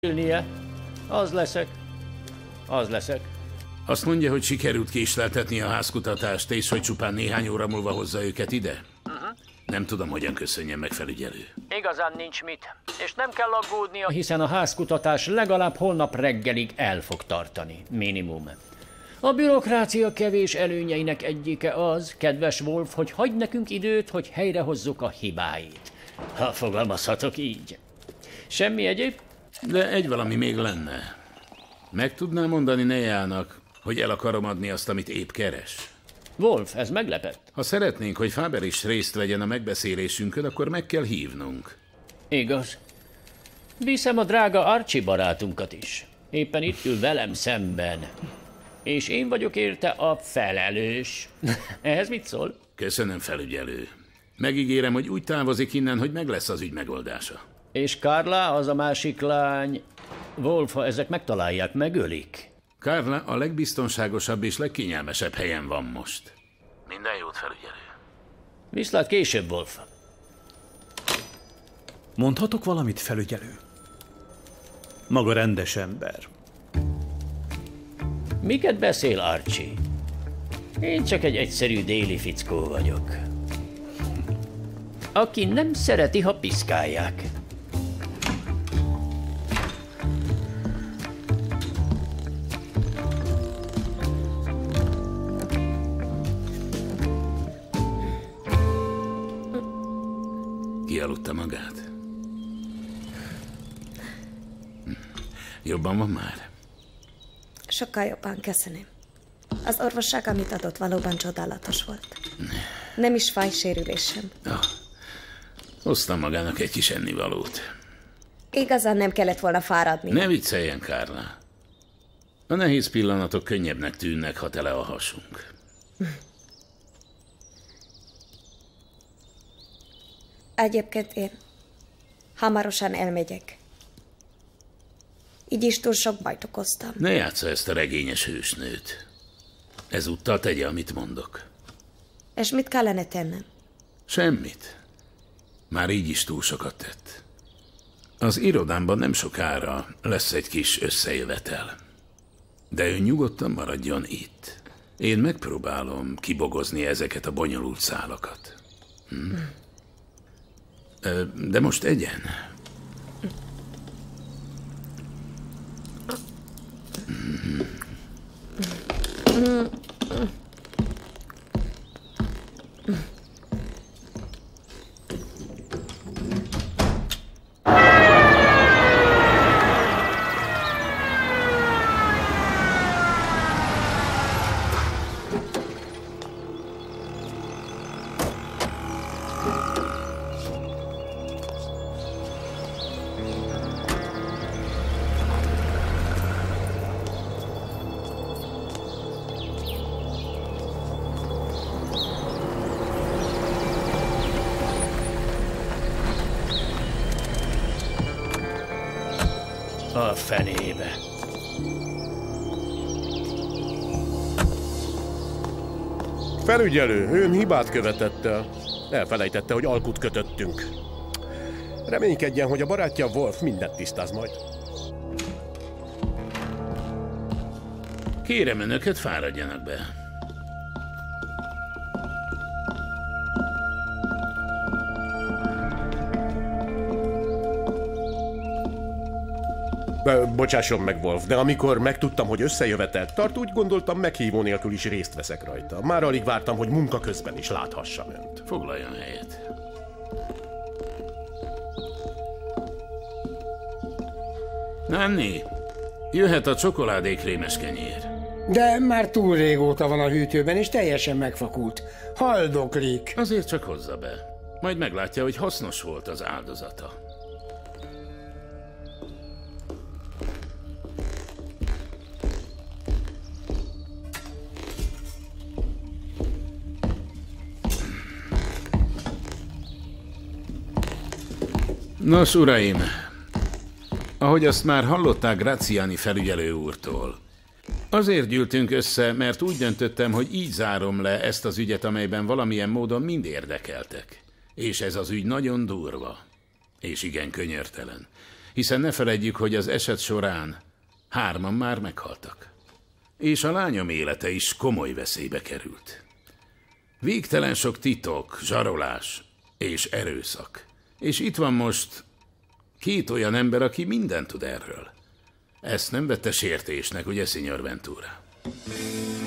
Élnie. Az leszek. Az leszek. Azt mondja, hogy sikerült késleltetni a házkutatást, és hogy csupán néhány óra múlva hozza őket ide? Nem tudom, hogyan köszönjem meg, felügyelő. Igazán nincs mit. És nem kell aggódnia, hiszen a házkutatás legalább holnap reggelig el fog tartani. Minimum. A bürokrácia kevés előnyeinek egyike az, kedves Wolf, hogy hagy nekünk időt, hogy helyrehozzuk a hibáit. Ha fogalmazhatok így. Semmi egyéb? De egy valami még lenne. Meg tudná mondani Nejának, hogy el akarom adni azt, amit épp keres? Wolf, ez meglepett. Ha szeretnénk, hogy Faber is részt vegyen a megbeszélésünkön, akkor meg kell hívnunk. Igaz. Viszem a drága Archie barátunkat is. Éppen itt ül velem szemben. És én vagyok érte a felelős. Ehhez mit szól? Köszönöm, felügyelő. Megígérem, hogy úgy távozik innen, hogy meg lesz az ügy megoldása. És Carla, az a másik lány... Wolf, ha ezek megtalálják, megölik. Carla a legbiztonságosabb és legkényelmesebb helyen van most. Minden jót, felügyelő. Viszlát később, Wolf. Mondhatok valamit, felügyelő? Maga rendes ember. Miket beszél Archie? Én csak egy egyszerű déli fickó vagyok. Aki nem szereti, ha piszkálják. Kialudta magát? Jobban van már? Sokkal jobban, köszönöm. Az orvosság, amit adott, valóban csodálatos volt. Nem is fájsérülés sem. Hoztam magának egy kis ennivalót. Igazán nem kellett volna fáradni. Ne vicceljen, Carla. A nehéz pillanatok könnyebbnek tűnnek, ha tele a hasunk. Egyébként én hamarosan elmegyek. Így is túl sok bajt okoztam. Ne játsza ezt a regényes hősnőt. Ezúttal tegye, amit mondok. És mit kellene tennem? Semmit. Már így is túl sokat tett. Az irodámban nem sokára lesz egy kis összejövetel. De ő nyugodtan maradjon itt. Én megpróbálom kibogozni ezeket a bonyolult szálakat. De most egyen. A fenébe. Felügyelő, ön hibát követett el. Elfelejtette, hogy alkut kötöttünk. Reménykedjen, hogy a barátja Wolf mindent tisztáz majd. Kérem önöket, fáradjanak be. Bocsásson meg, Wolf, de amikor megtudtam, hogy összejövetelt tart, úgy gondoltam, meghívó nélkül is részt veszek rajta. Már alig vártam, hogy munka közben is láthassam önt. Foglaljon helyet. Nanni, jöhet a csokoládékrémes kenyér. De már túl régóta van a hűtőben, és teljesen megfakult. Haldoklik. Azért csak hozza be. Majd meglátja, hogy hasznos volt az áldozata. Nos, uraim, ahogy azt már hallották Graziani felügyelő úrtól, azért gyűltünk össze, mert úgy döntöttem, hogy így zárom le ezt az ügyet, amelyben valamilyen módon mind érdekeltek. És ez az ügy nagyon durva, és igen könyörtelen. hiszen ne feledjük, hogy az eset során 3 már meghaltak. És a lányom élete is komoly veszélybe került. Végtelen sok titok, zsarolás és erőszak. És itt van most 2 olyan ember, aki mindent tud erről. Ezt nem vette sértésnek, ugye, Signor Ventura?